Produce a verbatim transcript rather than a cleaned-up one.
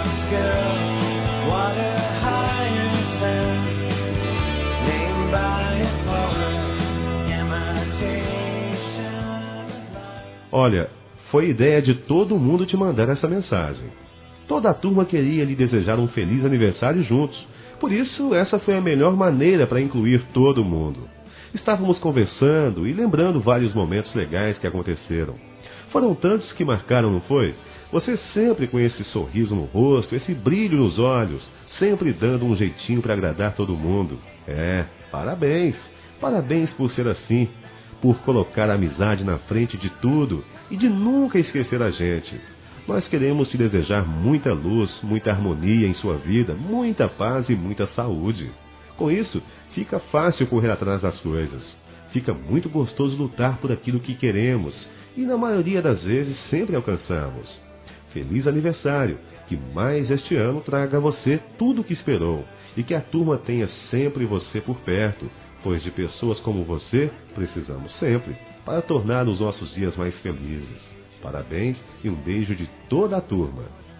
Olha, foi ideia de todo mundo te mandar essa mensagem. Toda a turma queria lhe desejar um feliz aniversário juntos. Por isso, essa foi a melhor maneira para incluir todo mundo. Estávamos conversando e lembrando vários momentos legais que aconteceram. Foram tantos que marcaram, não foi? Você sempre com esse sorriso no rosto, esse brilho nos olhos, sempre dando um jeitinho para agradar todo mundo. É, parabéns. Parabéns por ser assim, por colocar a amizade na frente de tudo e de nunca esquecer a gente. Nós queremos te desejar muita luz, muita harmonia em sua vida, muita paz e muita saúde. Com isso, fica fácil correr atrás das coisas. Fica muito gostoso lutar por aquilo que queremos e, na maioria das vezes, sempre alcançamos. Feliz aniversário! Que mais este ano traga a você tudo o que esperou e que a turma tenha sempre você por perto, pois de pessoas como você precisamos sempre para tornar os nossos dias mais felizes. Parabéns e um beijo de toda a turma.